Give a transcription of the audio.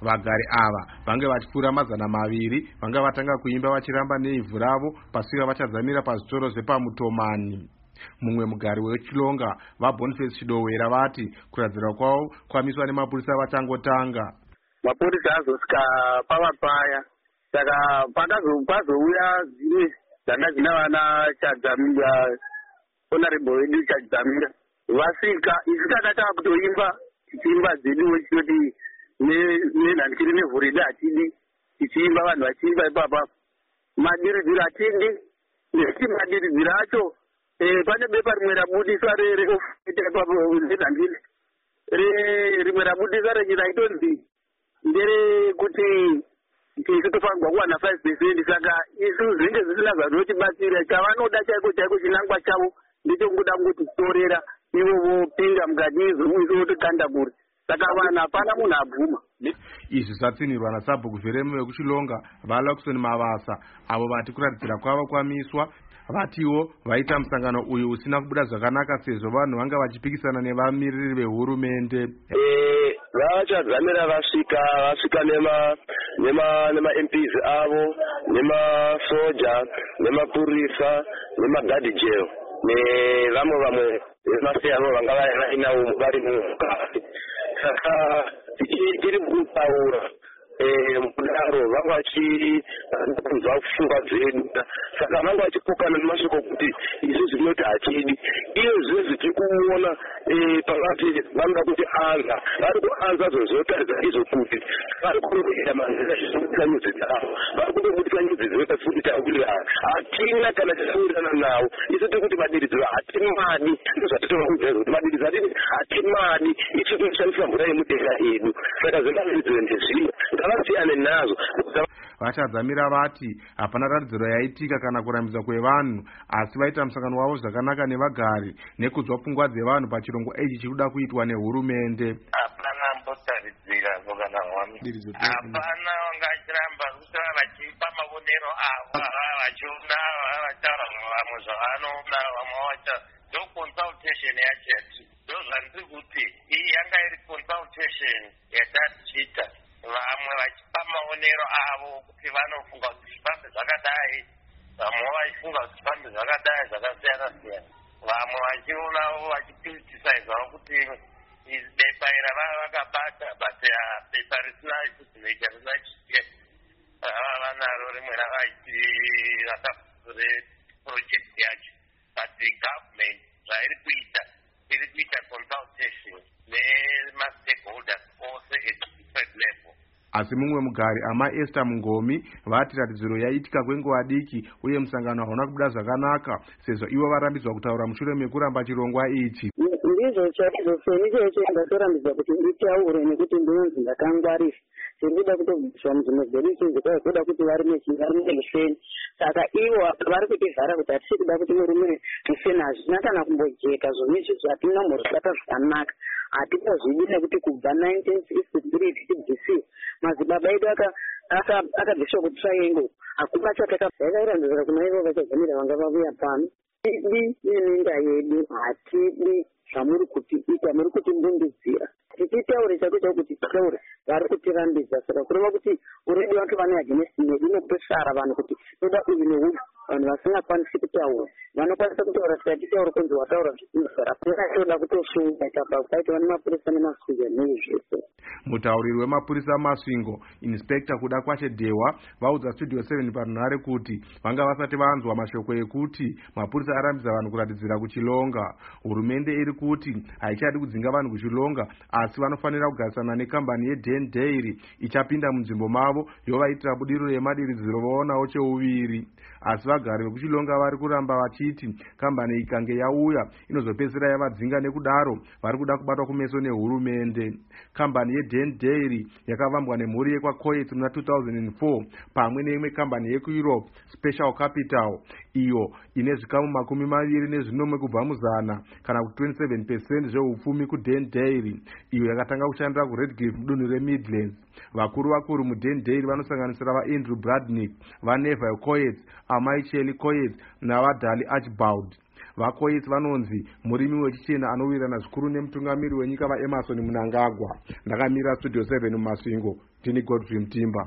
Vagari ava vange vachipfuura mazana maviri vanga vatanga kuimba vachiramba neivhu ravo pasvika vachadzamira pazvitoro zvepamutomani. Mumwe mugari wechilonga vaBoniface Chidowera vati kuradzira kwavo kwamiswa nemapurisa vachangotanga. Mapurisa azosvika pavapaya saka pazouya dzimwe dzanga dzina vana Chadzamira, honorable wedu Chadzamira vasvika isu takataka kutoimba tichiimba dzedu wechitoti nenhanhikiri nevhuridi hatidi tichiimba vanhu vachiimba ipapa madiridziro hatidi nekuti madiridziro acho pane bepa rimwe rabudiswa nenhanhikiri rimwe rabudiswa renyika itonzi nderekuti isu tofanirwa kuwana 5%. Saka isu zvinenge zvisina zvanotibatsira. Chavanoda chaiko chaiko chinangwa chavo ndechekuda kungotitorera ivo vopinda mukati izo vototanda kuri. Saka vanhu hapana munhu abvuma. Izvi zvatsinirwa naSabhuku Zveremu vekuchilonga vaLaukson Mavasa avo vati kuradzira kwavo kwamiswa. Vatiwo vaita musangano uyu usina kubuda zvakanaka sezvo vanhu vanga vachipikisana nevamiriri vehurumende. Vachadzamira vasvika nema MPs avo nemasoja nemapurisa nemagadi jail nevamwe vemasiyano vanga vari mukati. Saka tiri kutaura mudaro vanga vachikunzwa pfungwa dzedu, saka vanga vachipokana nemashoko kuti izvi zvinoti hachidi. Iyo zvezvi tiri kuona pakati vanoda kuti anza vari kuanza zvozotaridza izvo kuti vari kuita manzira zvinobudisa nyudzi dzavo, vari kundobudisa nyudzi dzinoita futi tawirirana. Hatina kana tisawirirana nawo. Isu tiri kuti madiridziro hatimadi, ndozvatitova kuudza kuti madiridziro hatimadi. Isu tinoshandisa mvura yemudenga yedu, saka zvemadiridziro ndezvino ngavasiyane nazo. Vachadzamira vati hapana ratidziro yaitika kana kurambidza kwevanhu, asi vaita musangano wavo zvakanaka nevagari nekunzwa pfungwa dzevanhu pachirongwa ichi chikuda kuitwa nehurumende. Hapana mbotaridzira kana hwami, hapana vangachiramba kutaura vachipa mavonero avo vachiona vataura vamwe zvavanoona vamwe vacha ndo consultation yacho yati ndo zvandiri kuti iyi yanga iri consultation yatatichiita vamwe vachipa maonero avo kuti vanofunga kuti zvifambe zvakadai, vamwe vachifunga kuti zvifambe zvakadai zvakasiyana siyana, vamwe vachionawo vachikritisaizawo kuti bepa ira vava vakabata bati bepa risina kudzinoita risina chiite vava vanaro rimwe ravaiti reprojekti yacho, but the government zvairi kuita consultation nemastakeholders ose at different level. Asi mumwe mugari Esther Mungomi vati ratidziro yaitika kwenguva diki uye musangano hauna kubuda zvakanaka sezvo ivo varambidzwa kutaura mushure mekuramba chirongwa ichi. Ndizvo chazosoni checho ndatorambidza kuti nditaure nekuti ndinonzi ndakangwarira ndinoda kutobviswa munzvimbo dzedu ichidzi kwaikuda kuti vari nemusheni. Saka ivo vari kutivhara kuti hatisi kuda kuti murume musheni hazvina kana kumbojeka zvonizvi zvatinomborisata zvakanaka. Hatina zvidi nekuti kubva 1963 tichibvisiwa madzibaba edu akabviswa kutriangle hakuna chatakairanzira kuna ivo vachadzamira vanga vavuya pano. Tidi neminda yedu hatidi zvamuri kutiita, muri kutimbundidzira. Tichitaure chakuita kuti titaure vari kutirambidza, saka kureva kuti uredi vantu vane against medu inotosara vanhu kuti toda uyu neuyu. Vanhu vasingakwanisi kutaura vanokwanisa kutaura saka titaura kunzi wataura zvisinzara toda kutosunga tapa paita vane mapurisa nemasvingo nezvese. Mutauriri wemapurisa Masvingo Inspector Kuda Kwachedhewa vaudza Studio 7 parunhare kuti vanga vasati vanzwa mashoko ekuti mapurisa arambidza vanhu kuratidzira kuchilonga. Hurumende iri kuti haichadi kudzinga vanhu kuchilonga, asi vanofanira kugarisana nekambani yeDen Dairy ichapinda munzvimbo mavo yovaitira budiriro yemadiridziro vaonawo cheuviri. Asi vagari vekuchilonga vari kuramba vachiti kambani ikange yauya inozopedzisira yavadzinga, nekudaro vari kuda kubatwa kumeso nehurumende. Kambani yeDen Dairy yakavambwa nemhuri yekwaCoets muna 2004 pamwe neimwe kambani yekuEurope Special Capital iyo ine zvikamu 24 kubva muzana kana kuti 27% zveupfumi kuDen Dairy iyo yakatanga kushandira kuRedcliffe mudunhu reMidlands. Vakuru muDen Dairy vanosanganisira vaAndrew Bradnick, vaNeville Coets, Amai Shelley Coets navaDali Archibald. vakoitsi vanonzi murimi wechichena anowirirana zvikuru nemutungamiri wenyika vaEmerson Mnangagwa. Ndakamira Studio 7 muMasvingo, ndini Godfrey Mtimba.